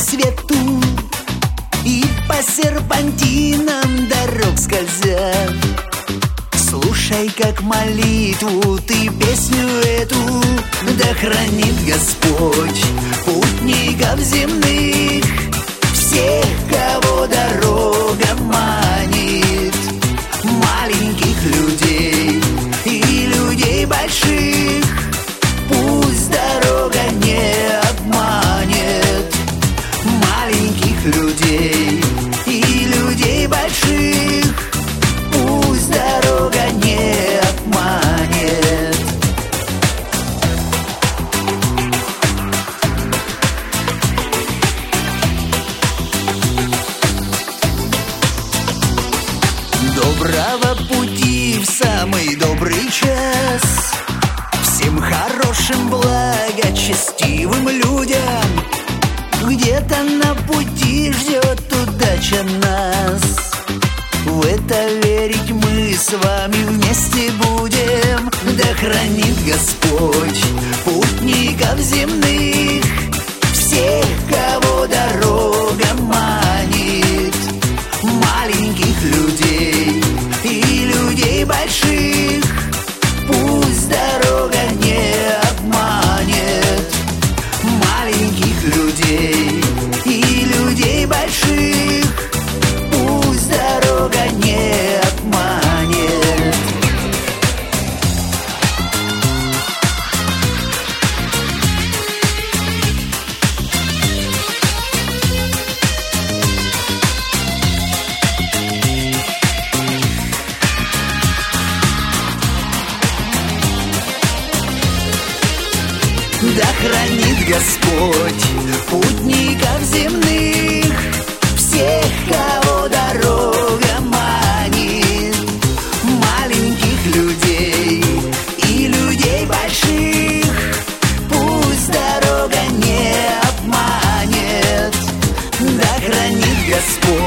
свету, и по серпантинам дорог скользят. Слушай, как молитву ты песню эту, да хранит Господь путников земных, всех, кого дорога манит, маленьких людей и людей больших. Пусть дорога не обманет маленьких людей и людей больших. Пусть дорога не обманет. Доброго пути в самый добрый час всем хорошим, благочестивым людям. Где-то на пути ждет удача нас. В это верить мы с вами вместе будем. Да хранит Господь путников земных, всех, кого дорога манит, маленьких людей и людей больших. Пусть дорога не обманет маленьких людей и людей больших. Пусть дорога не обманет. Да хранит Господь путников земных, всех, кого дорога манит, маленьких людей и людей больших. Пусть дорога не обманет. Да хранит Господь